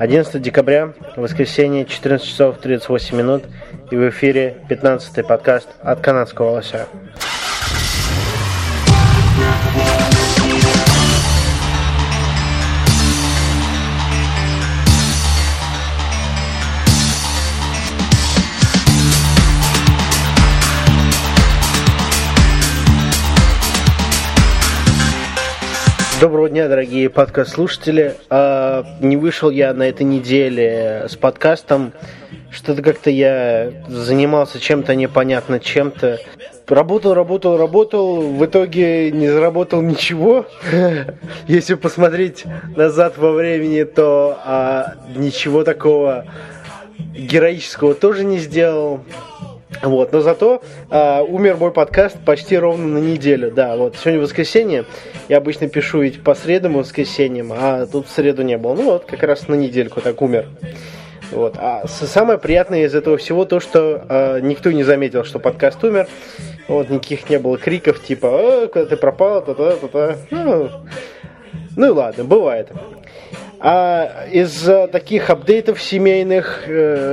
11 декабря, воскресенье, 14 часов 38 минут, и в эфире 15-й подкаст от канадского лося. Доброго дня, дорогие подкаст-слушатели. Не вышел я на этой неделе с подкастом. Что-то как-то я занимался чем-то непонятно чем-то. Работал. В итоге не заработал ничего. Если посмотреть назад во времени, то ничего такого героического тоже не сделал. Вот, но зато умер мой подкаст почти ровно на неделю. Да, вот сегодня воскресенье. Я обычно пишу ведь по средам и воскресеньям, а тут в среду не было. Ну вот, как раз на недельку так умер. Вот. А самое приятное из этого всего то, что никто не заметил, что подкаст умер. Вот, никаких не было криков типа куда ты пропал, та-та-та-та. Ну и ладно, бывает. А из таких апдейтов семейных,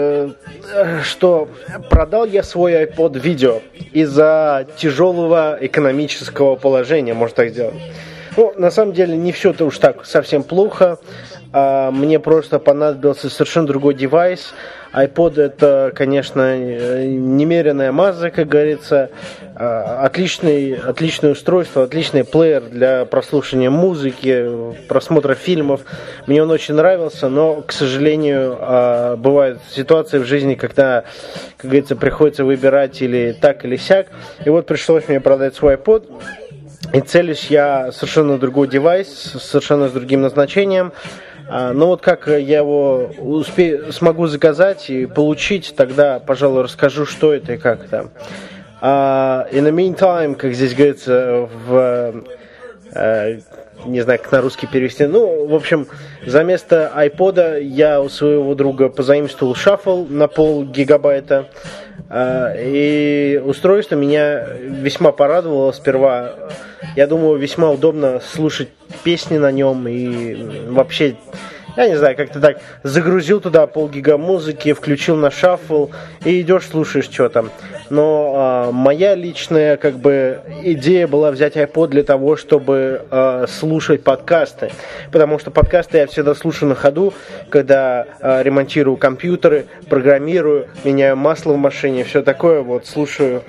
что продал я свой iPod видео из-за тяжелого экономического положения, можно так сделать. Ну, на самом деле, не все-то уж так совсем плохо. Мне просто понадобился совершенно другой девайс. iPod это, конечно, немеренная маза, как говорится. Отличное устройство, отличный плеер для прослушивания музыки, просмотра фильмов. Мне он очень нравился, но, к сожалению, бывают ситуации в жизни, когда, как говорится, приходится выбирать или так, или сяк. И вот пришлось мне продать свой iPod. И целюсь я совершенно другой девайс, совершенно с другим назначением. Но вот как я его смогу заказать и получить, тогда, пожалуй, расскажу, что это и как это. In the meantime, как здесь говорится, не знаю, как на русский перевести. Ну, в общем, за место iPod'а я у своего друга позаимствовал шаффл на 0,5 гигабайта. И устройство меня весьма порадовало сперва. Я думаю, весьма удобно слушать песни на нем. И вообще, я не знаю, как-то так загрузил туда 0,5 гига музыки, включил на шаффл и идешь, слушаешь, что там. Но моя личная идея была взять iPod для того, чтобы слушать подкасты. Потому что подкасты я всегда слушаю на ходу, когда ремонтирую компьютеры, программирую, меняю масло в машине, все такое, вот слушаю.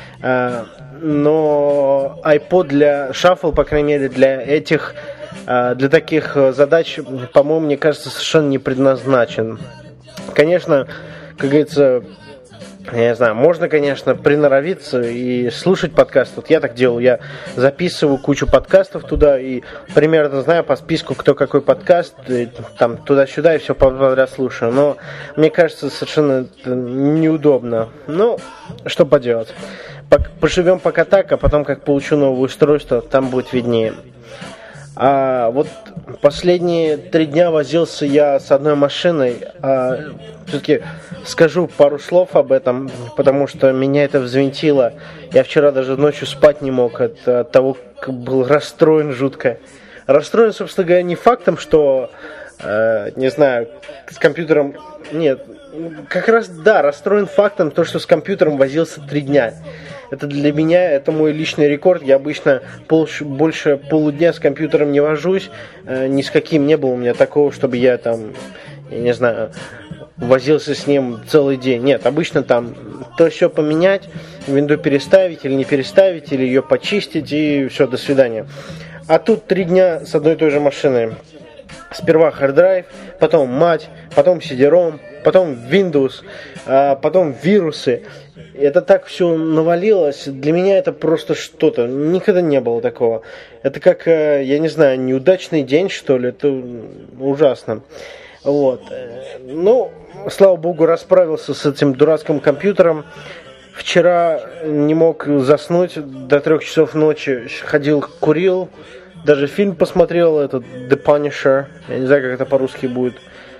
Но iPod для Shuffle, по крайней мере, для таких задач, по-моему, мне кажется, совершенно не предназначен. Конечно, как говорится, я не знаю, можно, конечно, приноровиться и слушать подкасты. Вот я так делал, я записываю кучу подкастов туда и примерно знаю по списку, кто какой подкаст, и, там туда-сюда и все подряд слушаю. Но мне кажется, совершенно неудобно. Ну, что поделать. Поживем пока так, а потом, как получу новое устройство, там будет виднее. Вот последние 3 дня возился я с одной машиной. Все-таки скажу пару слов об этом, потому что меня это взвинтило. Я вчера даже ночью спать не мог от того, как был расстроен жутко. Расстроен, собственно говоря, не фактом, что, не знаю, с компьютером... Нет, как раз, да, расстроен фактом, то, что с компьютером возился 3 дня. Это для меня, это мой личный рекорд. Я обычно больше полудня с компьютером не вожусь. Ни с каким не было у меня такого, чтобы я там, я не знаю, возился с ним целый день. Нет, обычно там то все поменять, винду переставить или не переставить, или ее почистить, и все, до свидания. А тут 3 дня с одной и той же машиной. Сперва hard-drive, потом мать, потом CD-ROM, потом Windows, потом вирусы. Это так все навалилось. Для меня это просто что-то. Никогда не было такого. Это как, я не знаю, неудачный день, что ли. Это ужасно. Вот. Ну, слава богу, расправился с этим дурацким компьютером. Вчера не мог заснуть до 3 часов ночи. Ходил, курил. Даже фильм посмотрел, этот The Punisher. Я не знаю, как это по-русски будет.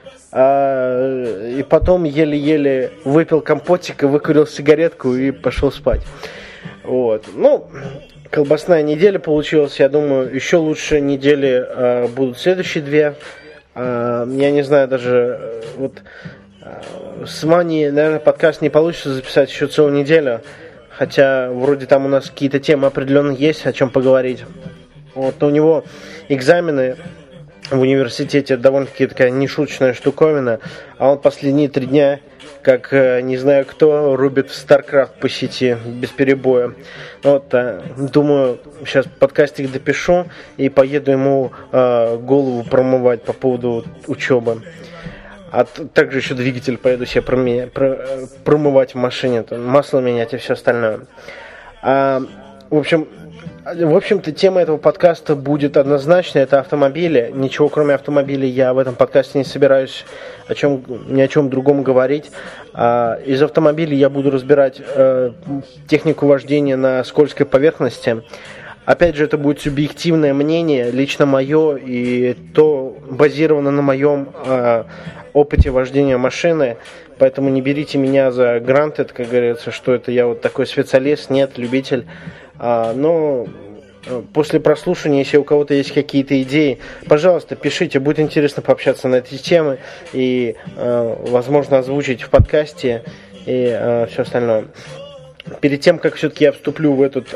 И потом еле-еле выпил компотик и выкурил сигаретку и пошел спать. Вот. Ну, колбасная неделя получилась. Я думаю, еще лучше недели будут следующие 2. Я не знаю даже, с Маней, наверное, подкаст не получится записать еще целую неделю, хотя вроде там у нас какие-то темы определенные есть, о чем поговорить. Вот, у него экзамены в университете довольно-таки такая нешуточная штуковина, а он последние 3 дня, как не знаю кто, рубит в StarCraft по сети без перебоя. Думаю, сейчас подкастик допишу и поеду ему голову промывать по поводу учебы. А также еще двигатель поеду себе промывать в машине, масло менять и все остальное. В общем-то, тема этого подкаста будет однозначно, это автомобили. Ничего кроме автомобилей я в этом подкасте не собираюсь ни о чем другом говорить. Из автомобилей я буду разбирать технику вождения на скользкой поверхности. Опять же, это будет субъективное мнение, лично мое, и то базировано на моем опыте вождения машины. Поэтому не берите меня за granted, как говорится, что это я вот такой специалист, нет, любитель. Но после прослушивания, если у кого-то есть какие-то идеи, пожалуйста, пишите, будет интересно пообщаться на эти темы и, возможно, озвучить в подкасте и все остальное. Перед тем, как все-таки я вступлю в эту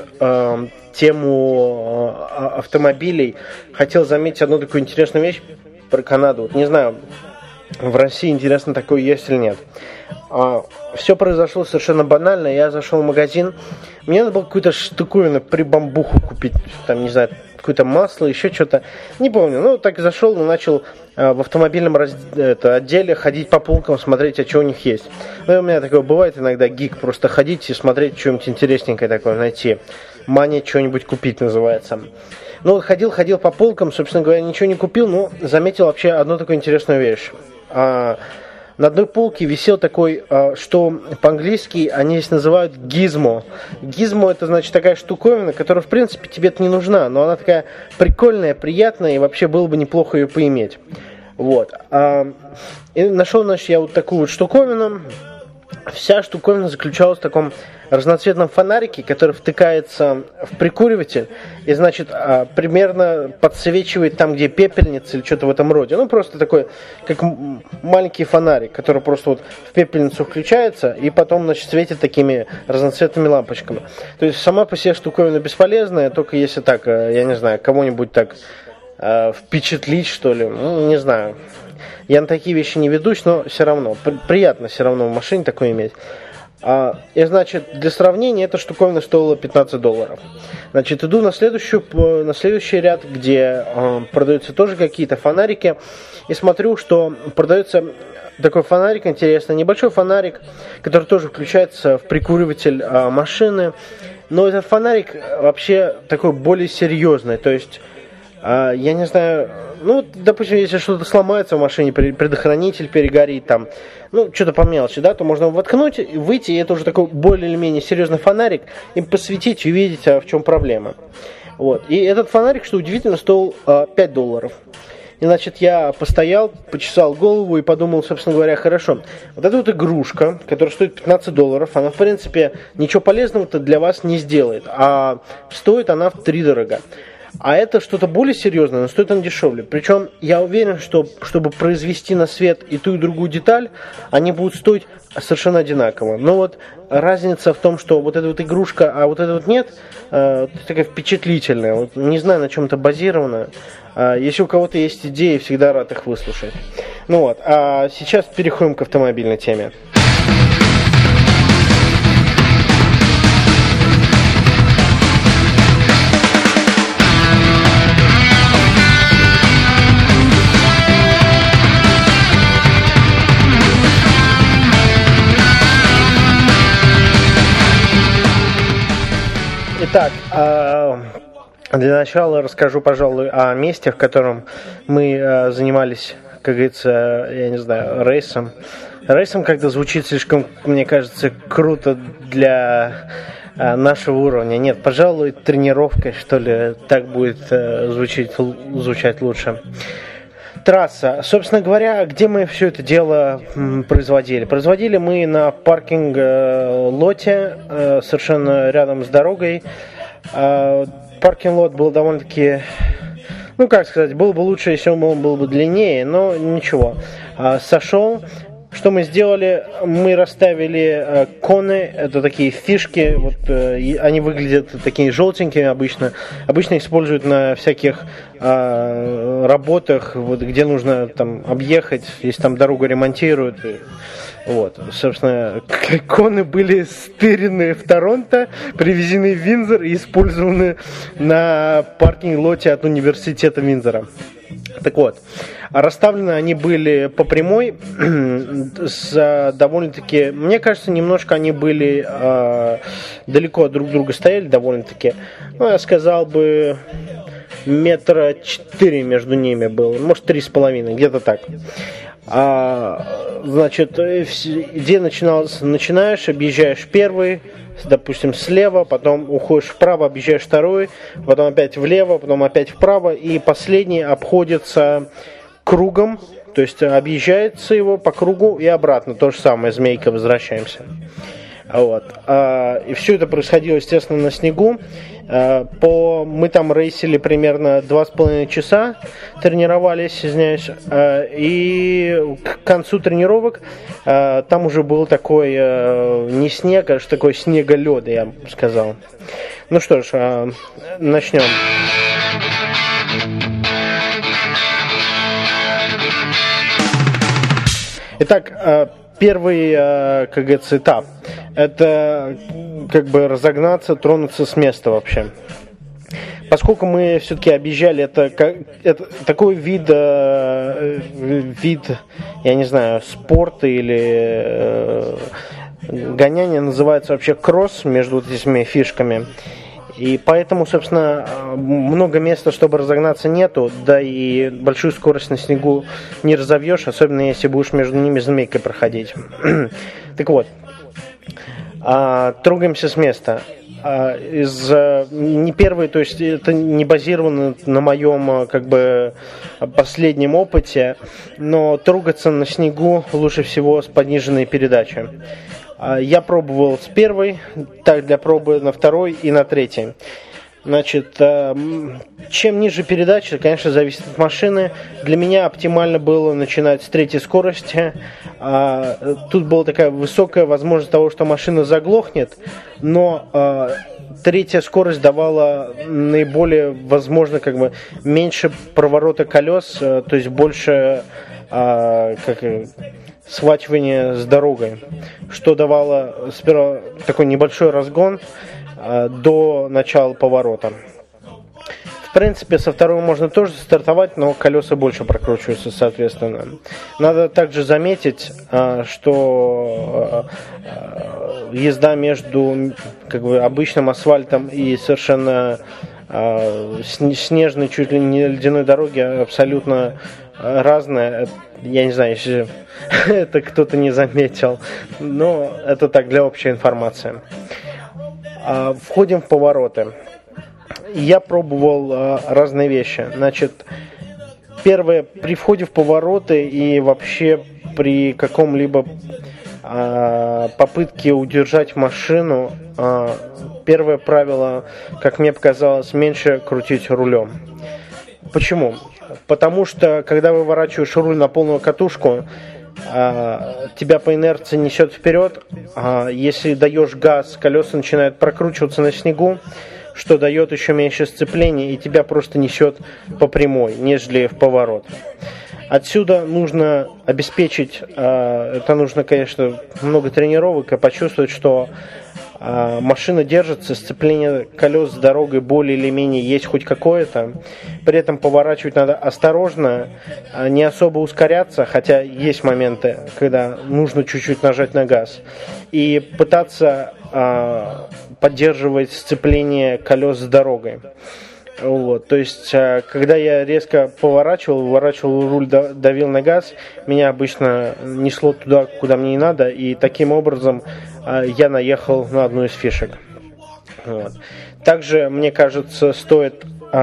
тему автомобилей, хотел заметить одну такую интересную вещь про Канаду. Вот не знаю, в России, интересно, такое есть или нет. Все произошло совершенно банально. Я зашел в магазин, мне надо было какую-то штуковину прибамбуху купить, там, не знаю, какое-то масло, еще что-то, не помню. Так зашел и начал в автомобильном отделе ходить по полкам, смотреть, а что у них есть. У меня такое бывает иногда, гик, просто ходить и смотреть, что-нибудь интересненькое такое найти. Мания что-нибудь купить называется. Ходил по полкам, собственно говоря, ничего не купил, но заметил вообще одну такую интересную вещь. На одной полке висел такой, что по-английски они здесь называют гизмо. Гизмо — это, значит, такая штуковина, которая, в принципе, тебе-то не нужна, но она такая прикольная, приятная, и вообще было бы неплохо ее поиметь. И нашел, значит, я вот такую вот штуковину. Вся штуковина заключалась в таком разноцветном фонарике, который втыкается в прикуриватель и, значит, примерно подсвечивает там, где пепельница или что-то в этом роде. Просто такой, как маленький фонарик, который просто вот в пепельницу включается и потом, значит, светит такими разноцветными лампочками. То есть сама по себе штуковина бесполезная, только если так, я не знаю, кого-нибудь так впечатлить, что ли, не знаю. Я на такие вещи не ведусь, но все равно, приятно все равно в машине такое иметь. И, значит, для сравнения, эта штуковина стоила $15. Значит, иду на следующий ряд, где продаются тоже какие-то фонарики, и смотрю, что продается такой фонарик интересный, небольшой фонарик, который тоже включается в прикуриватель машины, но этот фонарик вообще такой более серьезный, то есть я не знаю, допустим, если что-то сломается в машине, предохранитель перегорит, там, что-то по мелочи, да, то можно воткнуть, выйти, и это уже такой более или менее серьезный фонарик, и посветить, и увидеть, в чем проблема. И этот фонарик, что удивительно, стоил $5. И, значит, я постоял, почесал голову и подумал, собственно говоря, хорошо, вот эта вот игрушка, которая стоит $15, она, в принципе, ничего полезного-то для вас не сделает, а стоит она втридорога. А это что-то более серьезное, но стоит он дешевле. Причем я уверен, что чтобы произвести на свет и ту, и другую деталь, они будут стоить совершенно одинаково. Но разница в том, что вот эта вот игрушка, а вот эта вот нет, такая впечатлительная. Не знаю, на чем это базировано. Если у кого-то есть идеи, всегда рад их выслушать. А сейчас переходим к автомобильной теме. Итак, для начала расскажу, пожалуй, о месте, в котором мы занимались, как говорится, я не знаю, рейсом. Рейсом как-то звучит слишком, мне кажется, круто для нашего уровня. Нет, пожалуй, тренировкой, что ли, так будет звучать лучше. Трасса. Собственно говоря, где мы все это дело производили? Производили мы на паркинг-лоте, совершенно рядом с дорогой. Паркинг-лот был довольно-таки Ну, как сказать, было бы лучше, если он был бы длиннее, но ничего. Сошел. Что мы сделали? Мы расставили коны, это такие фишки, вот, они выглядят такими желтенькими обычно. Обычно используют на всяких работах, вот, где нужно там объехать, если там дорогу ремонтируют. Вот, собственно, коны были стырены в Торонто, привезены в Виндзор и использованы на паркинг-лоте от университета Виндзора. Так вот, расставлены они были по прямой, с довольно-таки, мне кажется, немножко они были далеко от друг друга стояли довольно-таки. Ну, я сказал бы, 4 метра между ними было, может 3,5, где-то так. Значит, где начинаешь, объезжаешь первый, допустим, слева, потом уходишь вправо, объезжаешь второй, потом опять влево, потом опять вправо, и последний обходится кругом, то есть объезжается его по кругу и обратно, то же самое, змейкой возвращаемся. Вот. И все это происходило, естественно, на снегу. Мы там рейсили примерно 2,5 часа, тренировались, извиняюсь, и к концу тренировок там уже был такой не снег, а такой снеголед, я бы сказал. Ну что ж, начнем. Итак, первый, как говорится, этап – это как бы разогнаться, тронуться с места вообще. Поскольку мы все-таки объезжали, это такой вид, я не знаю, спорта или гоняния называется вообще кросс между вот этими фишками. И поэтому, собственно, много места, чтобы разогнаться, нету, да и большую скорость на снегу не разовьешь, особенно если будешь между ними змейкой проходить. Так вот, трогаемся с места. Не первый, то есть это не базировано на моем как бы последнем опыте, но трогаться на снегу лучше всего с пониженной передачей. Я пробовал с первой, так для пробы на второй и на третьей. Значит, чем ниже передача, конечно, зависит от машины. Для меня оптимально было начинать с третьей скорости. Тут была такая высокая возможность того, что машина заглохнет, но третья скорость давала наиболее, возможно, как бы меньше проворота колес, то есть больше схватывание с дорогой, что давало сперва такой небольшой разгон до начала поворота. В принципе, со второго можно тоже стартовать, но колеса больше прокручиваются, соответственно. Надо также заметить, что езда между как бы обычным асфальтом и совершенно снежной, чуть ли не ледяной дороги абсолютно разная. Я не знаю, если это кто-то не заметил, но это так, для общей информации. Входим в повороты. Я пробовал разные вещи. Значит, первое, при входе в повороты и вообще при каком-либо попытке удержать машину, первое правило, как мне показалось, меньше крутить рулем. Почему? Потому что, когда выворачиваешь руль на полную катушку, тебя по инерции несет вперед. Если даешь газ, колеса начинают прокручиваться на снегу, что дает еще меньше сцепления, и тебя просто несет по прямой, нежели в поворот. Отсюда нужно обеспечить, это нужно, конечно, много тренировок, и почувствовать, что машина держится, сцепление колес с дорогой более или менее есть хоть какое-то. При этом поворачивать надо осторожно, не особо ускоряться, хотя есть моменты, когда нужно чуть-чуть нажать на газ. И пытаться поддерживать сцепление колес с дорогой. Вот, то есть, когда я резко выворачивал руль, давил на газ, меня обычно несло туда, куда мне не надо, и таким образом я наехал на одну из фишек. Вот. Также, мне кажется, стоит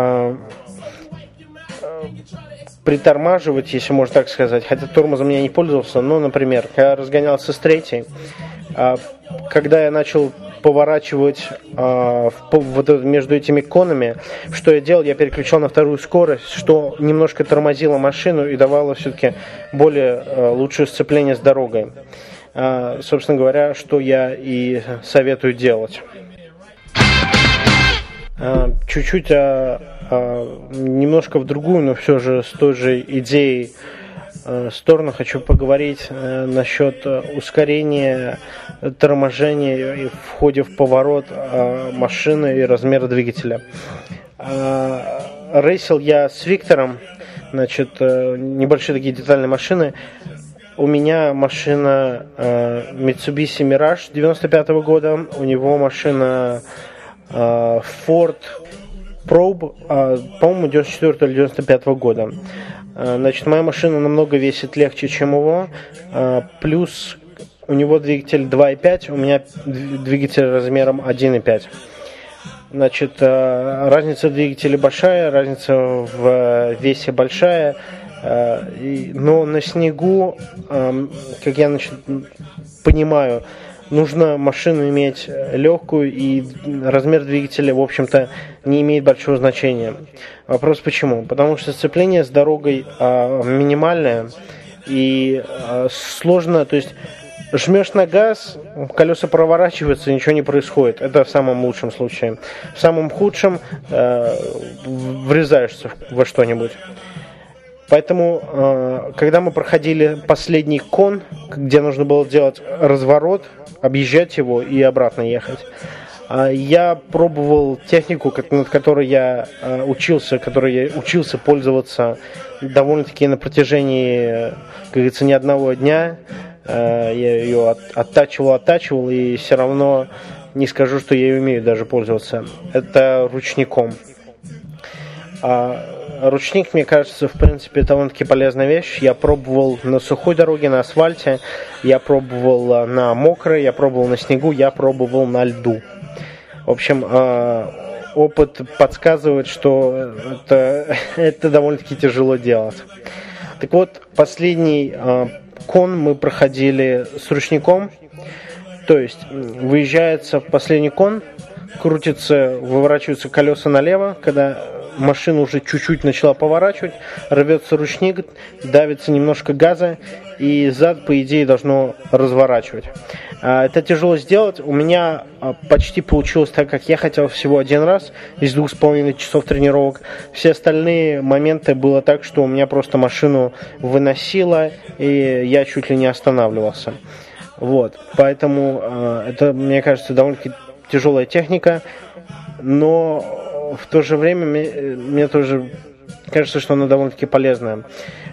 притормаживать, если можно так сказать, хотя тормозом я не пользовался, но, например, когда разгонялся с третьей, когда я начал поворачивать между этими конами. Что я делал? Я переключал на вторую скорость, что немножко тормозило машину и давало все-таки более лучшее сцепление с дорогой. Собственно говоря, что я и советую делать. Чуть-чуть немножко в другую, но все же с той же идеей сторону хочу поговорить насчет ускорения, торможения и в ходе в поворот машины и размера двигателя. Рейсил я с Виктором, значит, небольшие такие детальные машины. У меня машина Mitsubishi Mirage 95 года, у него машина Ford Probe, по-моему, 94 или 95 года. Значит, моя машина намного весит легче, чем его, плюс у него двигатель 2.5, у меня двигатель размером 1.5. Значит, разница в двигателе большая, разница в весе большая, но на снегу, как я понимаю, нужно машину иметь легкую, и размер двигателя, в общем-то, не имеет большого значения. Вопрос почему? Потому что сцепление с дорогой минимальное и сложно, то есть жмешь на газ, колеса проворачиваются, ничего не происходит. Это в самом лучшем случае. В самом худшем врезаешься во что-нибудь. Поэтому, когда мы проходили последний кон, где нужно было делать разворот, объезжать его и обратно ехать, я пробовал технику, над которой я учился пользоваться довольно-таки на протяжении, как говорится, не одного дня. Я ее оттачивал, и все равно не скажу, что я ее умею даже пользоваться. Это ручником. Ручник, мне кажется, в принципе, довольно-таки полезная вещь. Я пробовал на сухой дороге, на асфальте, я пробовал на мокрой, я пробовал на снегу, я пробовал на льду. В общем, опыт подсказывает, что это довольно-таки тяжело делать. Так вот, последний кон мы проходили с ручником. То есть, выезжается в последний кон, выворачиваются колеса налево, когда машина уже чуть-чуть начала поворачивать, рвется ручник, давится немножко газа, и зад, по идее, должно разворачивать. Это тяжело сделать. У меня почти получилось так, как я хотел, всего один раз из 2,5 часов тренировок. Все остальные моменты было так, что у меня просто машину выносило, и я чуть ли не останавливался. Вот. Поэтому это, мне кажется, довольно-таки тяжелая техника, но в то же время мне тоже кажется, что она довольно-таки полезная.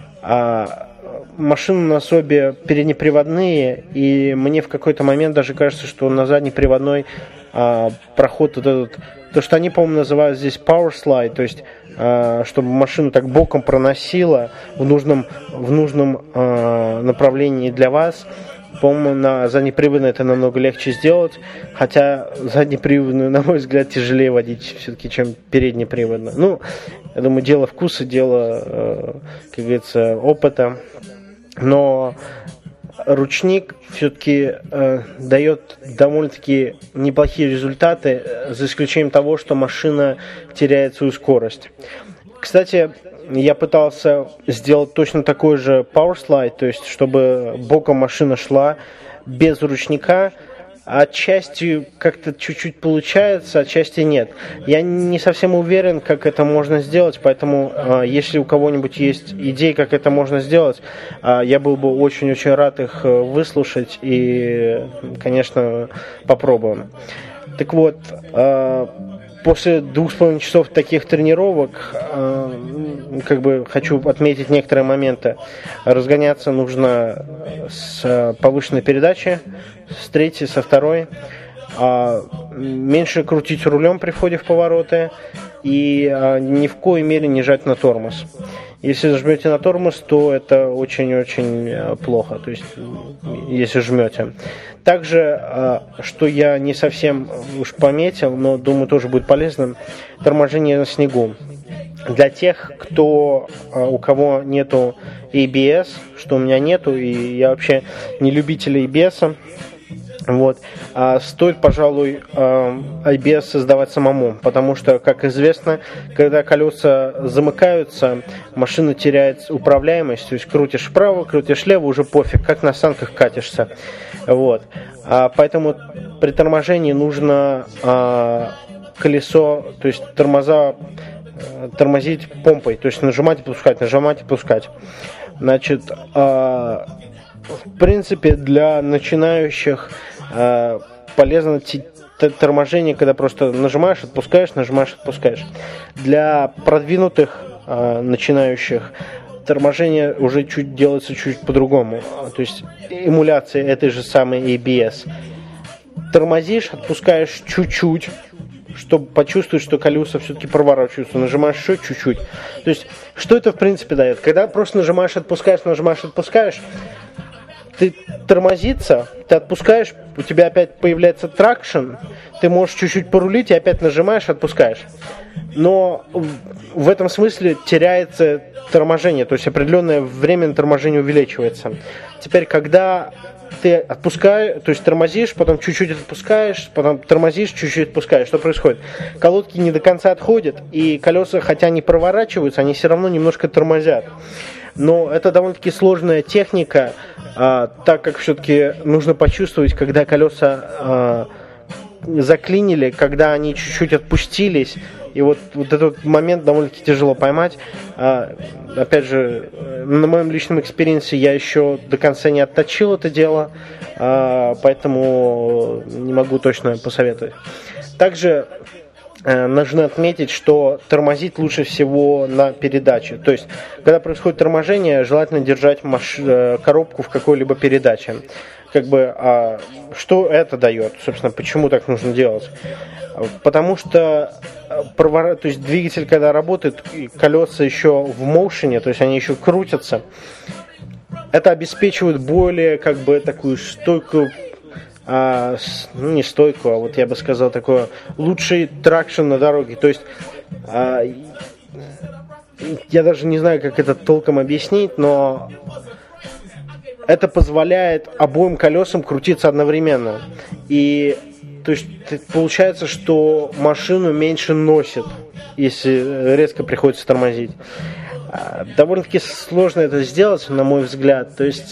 Машины у нас обе переднеприводные, и мне в какой-то момент даже кажется, что на заднеприводной проход вот этот, то, что они, по-моему, называют здесь power slide, то есть чтобы машину так боком проносило в нужном направлении для вас. По-моему, на заднеприводной это намного легче сделать, хотя заднеприводную, на мой взгляд, тяжелее водить все-таки, чем переднеприводную. Ну, я думаю, дело вкуса, дело, как говорится, опыта. Но ручник все-таки дает довольно-таки неплохие результаты, за исключением того, что машина теряет свою скорость. Кстати, я пытался сделать точно такой же power slide, то есть чтобы боком машина шла без ручника. Отчасти как-то чуть-чуть получается, отчасти нет. Я не совсем уверен, как это можно сделать, поэтому если у кого-нибудь есть идеи, как это можно сделать, я был бы очень-очень рад их выслушать и, конечно, попробуем. Так вот, после 2,5 часов таких тренировок, как бы хочу отметить некоторые моменты. Разгоняться нужно с повышенной передачи, с третьей, со второй. Меньше крутить рулем при входе в повороты и ни в коей мере не жать на тормоз. Если зажмете на тормоз, то это очень-очень плохо, то есть если жмете. Также, что я не совсем уж пометил, но думаю тоже будет полезным, торможение на снегу. Для тех, у кого нету ABS, что у меня нету, и я вообще не любитель ABS, Вот. А стоит, пожалуй, ABS создавать самому, потому что, как известно, когда колеса замыкаются, машина теряет управляемость, то есть крутишь вправо, крутишь влево, уже пофиг, как на санках катишься. Вот. Поэтому при торможении нужно колесо, то есть тормоза тормозить помпой, то есть нажимать и пускать, нажимать и пускать. Значит, в принципе, для начинающих полезно торможение, когда просто нажимаешь, отпускаешь. Для продвинутых начинающих торможение уже делается чуть по-другому. То есть эмуляция этой же самой ABS. Тормозишь, отпускаешь чуть-чуть, чтобы почувствовать, что колеса все-таки проворачиваются. Нажимаешь еще чуть-чуть. То есть, что это в принципе дает? Когда просто нажимаешь, отпускаешь, ты тормозится, ты отпускаешь, у тебя опять появляется тракшн, ты можешь чуть-чуть порулить и опять нажимаешь, отпускаешь. Но в этом смысле теряется торможение, то есть определенное время на торможение увеличивается. Теперь, когда ты отпускаешь, то есть тормозишь, потом чуть-чуть отпускаешь, потом тормозишь, чуть-чуть отпускаешь. Что происходит? Колодки не до конца отходят, и колеса, хотя они проворачиваются, они все равно немножко тормозят. Но это довольно-таки сложная техника, так как все-таки нужно почувствовать, когда колеса заклинили, когда они чуть-чуть отпустились. И вот этот момент довольно-таки тяжело поймать. Опять же, на моем личном экспириенсе я еще до конца не отточил это дело, поэтому не могу точно посоветовать. Также нужно отметить, что тормозить лучше всего на передаче. То есть, когда происходит торможение, желательно держать коробку в какой-либо передаче. Что это дает? Собственно, почему так нужно делать? Потому что то есть двигатель, когда работает, колеса еще в моушене, то есть они еще крутятся, это обеспечивает более такую стойкую, не стойкую, а вот я бы сказал, такой лучший тракшн на дороге. То есть я даже не знаю, как это толком объяснить, но это позволяет обоим колесам крутиться одновременно. И то есть получается, что машину меньше носит, если резко приходится тормозить. Довольно-таки сложно это сделать, на мой взгляд. То есть,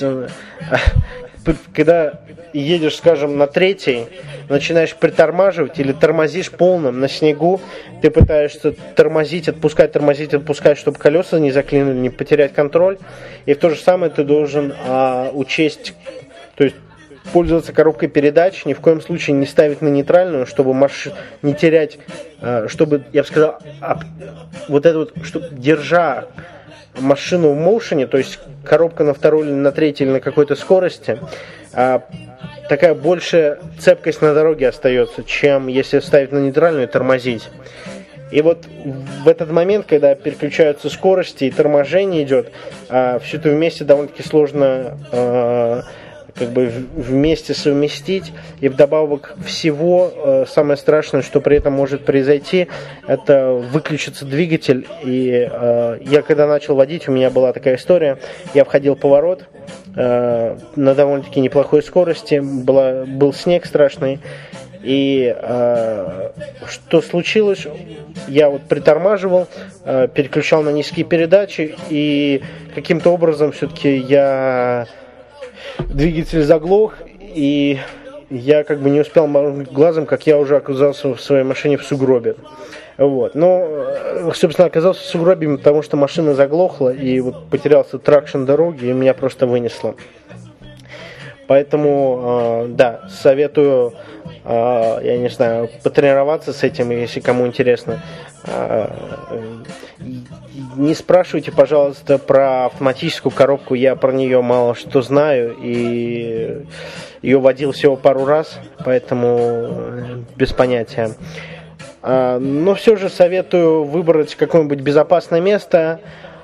когда едешь, скажем, на третьей, начинаешь притормаживать или тормозишь полным на снегу, ты пытаешься тормозить, отпускать, чтобы колеса не заклинули, не потерять контроль. И в то же самое ты должен учесть, то есть пользоваться коробкой передач, ни в коем случае не ставить на нейтральную, чтобы не терять, чтобы, я бы сказал, чтобы, держа машину в моушене, то есть коробка на второй или на третьей или на какой-то скорости, такая большая цепкость на дороге остается, чем если ставить на нейтральную и тормозить. И вот в этот момент, когда переключаются скорости и торможение идет, все это вместе довольно-таки сложно вместе совместить. И вдобавок всего, самое страшное, что при этом может произойти, это выключится двигатель. И я когда начал водить, у меня была такая история. Я входил в поворот на довольно-таки неплохой скорости, был снег страшный. И что случилось? Я притормаживал, переключал на низкие передачи, и каким-то образом все-таки двигатель заглох, и я не успел моргнуть глазом, как я уже оказался в своей машине в сугробе. Вот. Но, собственно, оказался в сугробе, потому что машина заглохла, и потерялся тракшн дороги, и меня просто вынесло. Поэтому, да, советую, я не знаю, потренироваться с этим, если кому интересно. Не спрашивайте, пожалуйста, про автоматическую коробку, я про нее мало что знаю, и ее водил всего пару раз, поэтому без понятия. Но все же советую выбрать какое-нибудь безопасное место,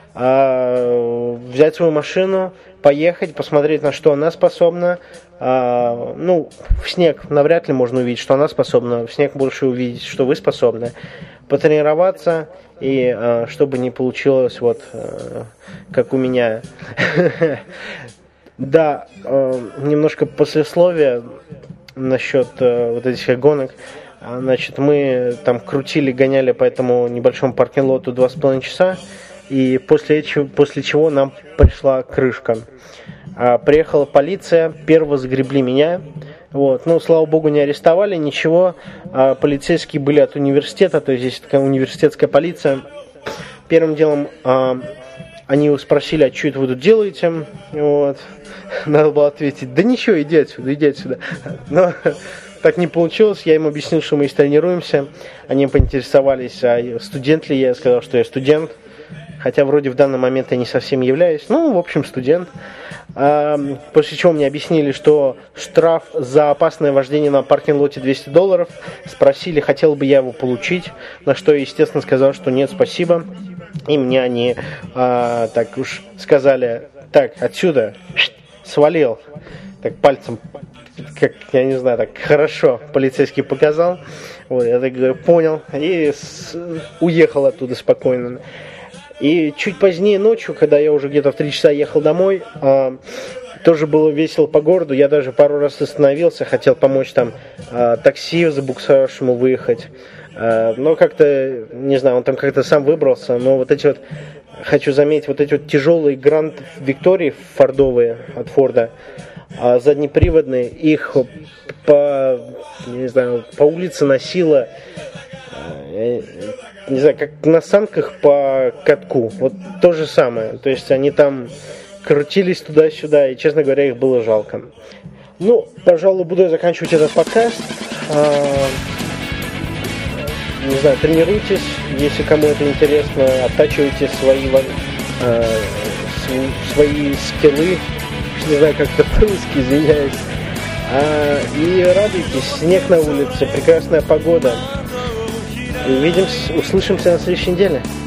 взять свою машину, поехать, посмотреть, на что она способна. В снег навряд ли можно увидеть, что она способна. В снег больше увидеть, что вы способны. Потренироваться, и чтобы не получилось как у меня. Да, немножко послесловие. насчет вот этих гонок. Значит, мы там крутили, гоняли по этому небольшому паркинг-лоту 2,5 часа, и после чего нам пришла крышка. Приехала полиция, первого загребли меня. Вот. Ну, слава богу, не арестовали, ничего. Полицейские были от университета, то есть здесь такая университетская полиция. Первым делом они спросили, а что это вы тут делаете? Вот. Надо было ответить, да ничего, иди отсюда. Но так не получилось, я им объяснил, что мы тренируемся. Они поинтересовались, а студент ли я. Я сказал, что я студент. Хотя вроде в данный момент я не совсем являюсь. Ну, в общем, студент. После чего мне объяснили, что штраф за опасное вождение на паркинг-лоте $200. Спросили, хотел бы я его получить. На что я, естественно, сказал, что нет, спасибо. И мне они так уж сказали, так, отсюда, свалил. Так пальцем, как, я не знаю, так хорошо полицейский показал. Вот, я так говорю, понял. И уехал оттуда спокойно. И чуть позднее ночью, когда я уже где-то в 3 часа ехал домой, тоже было весело по городу. Я даже пару раз остановился, хотел помочь там такси забуксовавшему выехать. Но как-то, не знаю, он там как-то сам выбрался. Но вот эти вот, хочу заметить, вот эти вот тяжелые Гранд Виктории фордовые от Форда, заднеприводные, их по улице носило, не знаю, как на санках по катку. Вот то же самое. То есть они там крутились туда-сюда, и, честно говоря, их было жалко. Ну, пожалуй, буду заканчивать этот подкаст. Не знаю, тренируйтесь, если кому это интересно, оттачивайте свои скиллы. Не знаю, как это по-русски, извиняюсь. И радуйтесь, снег на улице, прекрасная погода. Увидимся, услышимся на следующей неделе.